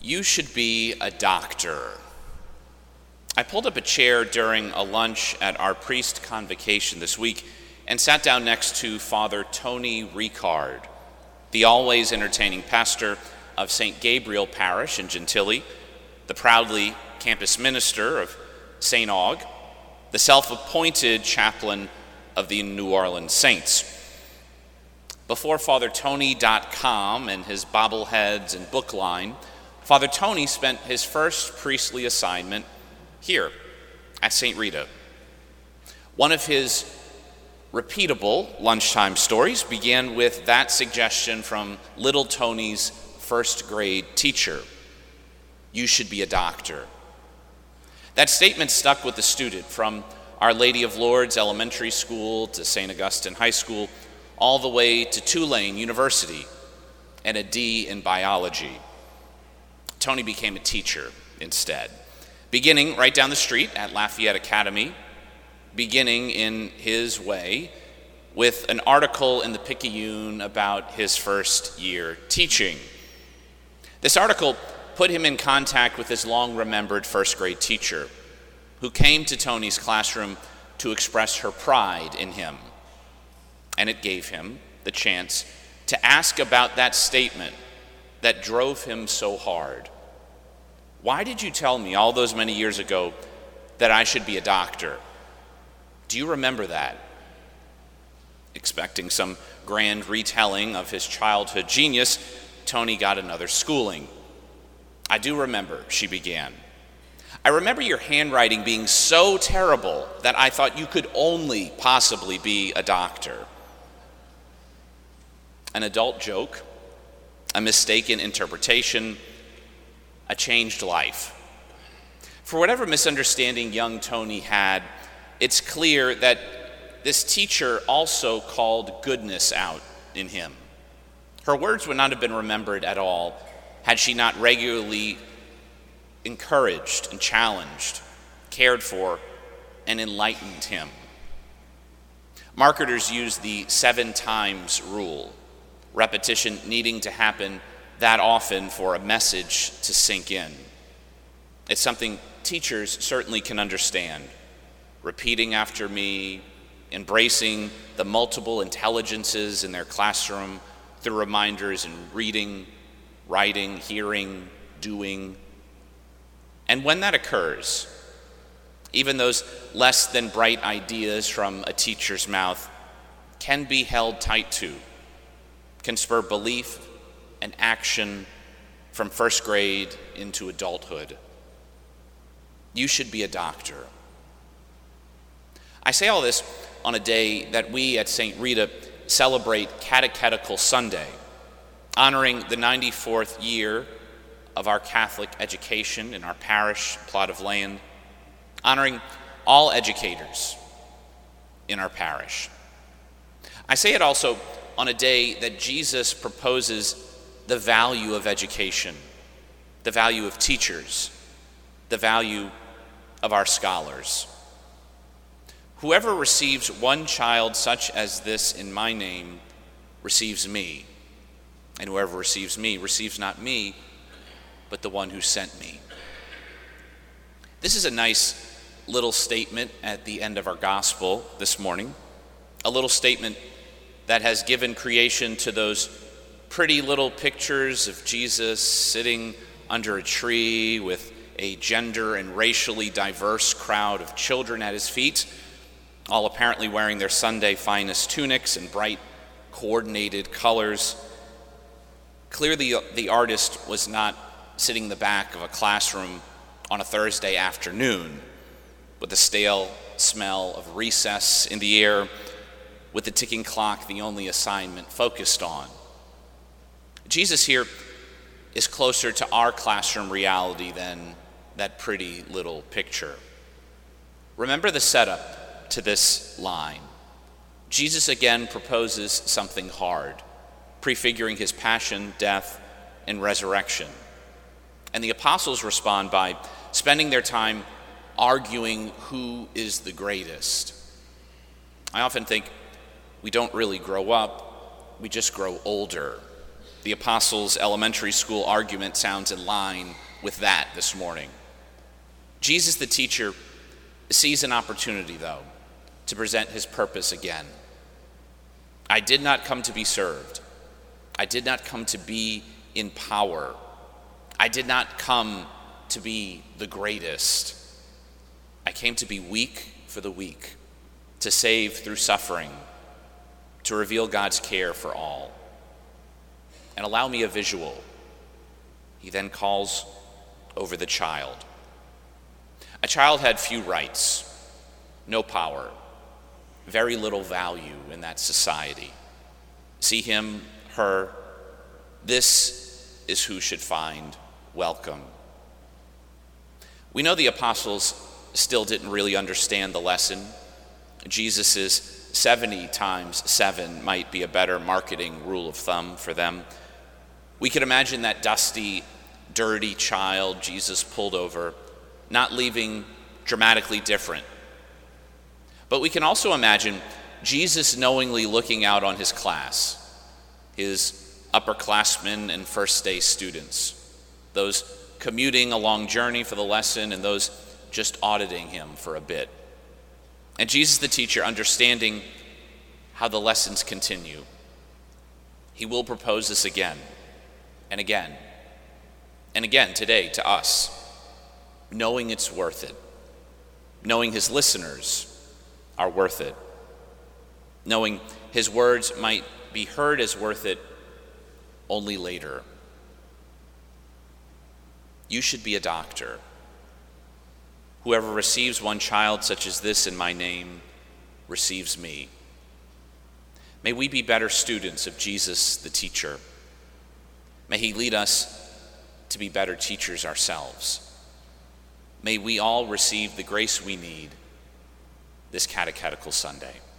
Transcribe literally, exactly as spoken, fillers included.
You should be a doctor. I pulled up a chair during a lunch at our priest convocation this week and sat down next to Father Tony Ricard, the always entertaining pastor of Saint Gabriel Parish in Gentilly, the proudly campus minister of Saint Aug, the self-appointed chaplain of the New Orleans Saints. Before Father Tony dot com and his bobbleheads and book line, Father Tony spent his first priestly assignment here at Saint Rita. One of his repeatable lunchtime stories began with that suggestion from little Tony's first grade teacher: you should be a doctor. That statement stuck with the student from Our Lady of Lourdes Elementary School to Saint Augustine High School, all the way to Tulane University and a D in biology. Tony became a teacher instead, beginning right down the street at Lafayette Academy, beginning in his way with an article in the Picayune about his first year teaching. This article put him in contact with his long-remembered first grade teacher, who came to Tony's classroom to express her pride in him. And it gave him the chance to ask about that statement that drove him so hard. Why did you tell me all those many years ago that I should be a doctor? Do you remember that? Expecting some grand retelling of his childhood genius, Tony got another schooling. I do remember, she began. I remember your handwriting being so terrible that I thought you could only possibly be a doctor. An adult joke, a mistaken interpretation, a changed life. For whatever misunderstanding young Tony had, it's clear that this teacher also called goodness out in him. Her words would not have been remembered at all had she not regularly encouraged and challenged, cared for, and enlightened him. Marketers use the seven times rule, repetition needing to happen that often for a message to sink in. It's something teachers certainly can understand. Repeating after me, embracing the multiple intelligences in their classroom through reminders in reading, writing, hearing, doing. And when that occurs, even those less than bright ideas from a teacher's mouth can be held tight to, can spur belief and action from first grade into adulthood. You should be a doctor. I say all this on a day that we at Saint Rita celebrate Catechetical Sunday, honoring the ninety-fourth year of our Catholic education in our parish plot of land, honoring all educators in our parish. I say it also on a day that Jesus proposes the value of education, the value of teachers, the value of our scholars. Whoever receives one child such as this in my name receives me, and whoever receives me receives not me, but the one who sent me. This is a nice little statement at the end of our gospel this morning, a little statement that has given creation to those pretty little pictures of Jesus sitting under a tree with a gender and racially diverse crowd of children at his feet, all apparently wearing their Sunday finest tunics in bright, coordinated colors. Clearly, the artist was not sitting in the back of a classroom on a Thursday afternoon with the stale smell of recess in the air, with the ticking clock the only assignment focused on. Jesus here is closer to our classroom reality than that pretty little picture. Remember the setup to this line. Jesus again proposes something hard, prefiguring his passion, death, and resurrection. And the apostles respond by spending their time arguing who is the greatest. I often think we don't really grow up, we just grow older. The Apostles' elementary school argument sounds in line with that this morning. Jesus, the teacher, sees an opportunity, though, to present his purpose again. I did not come to be served. I did not come to be in power. I did not come to be the greatest. I came to be weak for the weak, to save through suffering, to reveal God's care for all. And allow me a visual. He then calls over the child. A child had few rights, no power, very little value in that society. See him, her, this is who should find welcome. We know the apostles still didn't really understand the lesson. Jesus's seventy times seven might be a better marketing rule of thumb for them. We could imagine that dusty, dirty child Jesus pulled over, not leaving dramatically different. But we can also imagine Jesus knowingly looking out on his class, his upperclassmen and first-day students, those commuting a long journey for the lesson and those just auditing him for a bit. And Jesus, the teacher, understanding how the lessons continue, he will propose this again and again and again today to us, knowing it's worth it, knowing his listeners are worth it, knowing his words might be heard as worth it only later. You should be a doctor. Whoever receives one child such as this in my name receives me. May we be better students of Jesus, the teacher. May he lead us to be better teachers ourselves. May we all receive the grace we need this Catechetical Sunday.